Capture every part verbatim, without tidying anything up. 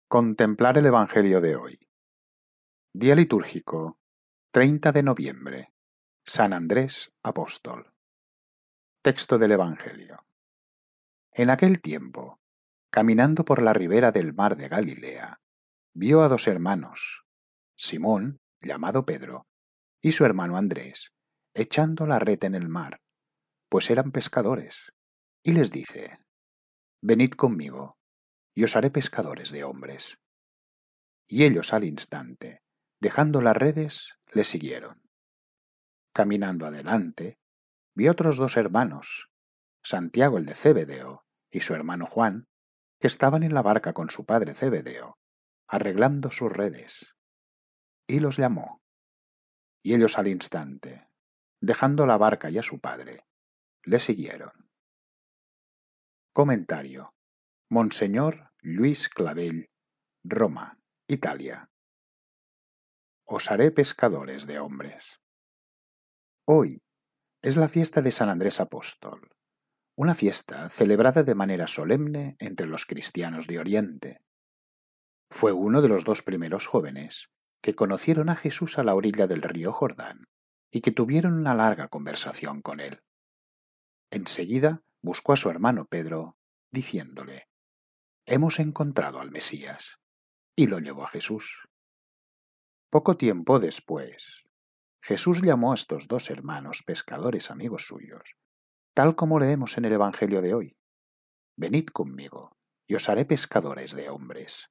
Contemplar el Evangelio de hoy. Día litúrgico, treinta de noviembre. San Andrés Apóstol. Texto del Evangelio. En aquel tiempo, caminando por la ribera del mar de Galilea, vio a dos hermanos, Simón, llamado Pedro, y su hermano Andrés, echando la red en el mar, pues eran pescadores, y les dice: Venid conmigo, y os haré pescadores de hombres. Y ellos al instante, dejando las redes, le siguieron. Caminando adelante, vi otros dos hermanos, Santiago el de Zebedeo y su hermano Juan, que estaban en la barca con su padre Zebedeo, arreglando sus redes. Y los llamó. Y ellos al instante, dejando la barca y a su padre, le siguieron. Comentario. Monseñor Luis Clavell, Roma, Italia. Os haré pescadores de hombres. Hoy es la fiesta de San Andrés Apóstol, una fiesta celebrada de manera solemne entre los cristianos de Oriente. Fue uno de los dos primeros jóvenes que conocieron a Jesús a la orilla del río Jordán y que tuvieron una larga conversación con él. Enseguida buscó a su hermano Pedro, diciéndole: Hemos encontrado al Mesías, y lo llevó a Jesús. Poco tiempo después, Jesús llamó a estos dos hermanos pescadores amigos suyos, tal como leemos en el Evangelio de hoy. Venid conmigo, y os haré pescadores de hombres.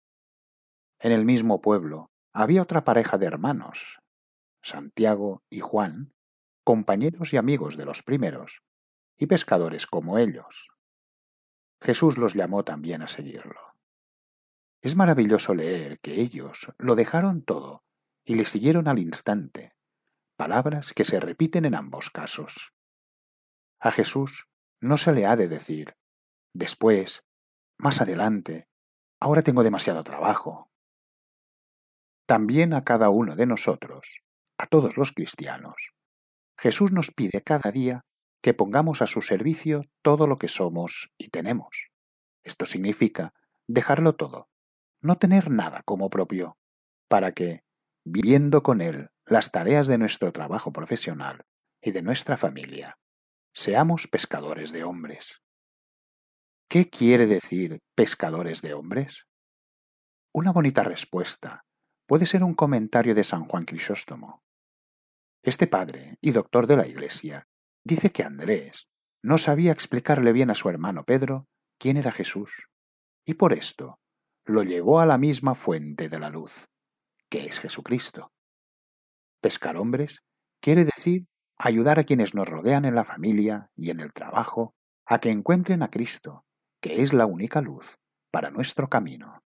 En el mismo pueblo había otra pareja de hermanos, Santiago y Juan, compañeros y amigos de los primeros, y pescadores como ellos. Jesús los llamó también a seguirlo. Es maravilloso leer que ellos lo dejaron todo y le siguieron al instante, palabras que se repiten en ambos casos. A Jesús no se le ha de decir: después, más adelante, ahora tengo demasiado trabajo. También a cada uno de nosotros, a todos los cristianos, Jesús nos pide cada día que pongamos a su servicio todo lo que somos y tenemos. Esto significa dejarlo todo, no tener nada como propio, para que, viviendo con Él las tareas de nuestro trabajo profesional y de nuestra familia, seamos pescadores de hombres. ¿Qué quiere decir pescadores de hombres? Una bonita respuesta puede ser un comentario de San Juan Crisóstomo. Este padre y doctor de la Iglesia dice que Andrés no sabía explicarle bien a su hermano Pedro quién era Jesús, y por esto lo llevó a la misma fuente de la luz, que es Jesucristo. Pescar hombres quiere decir ayudar a quienes nos rodean en la familia y en el trabajo a que encuentren a Cristo, que es la única luz para nuestro camino.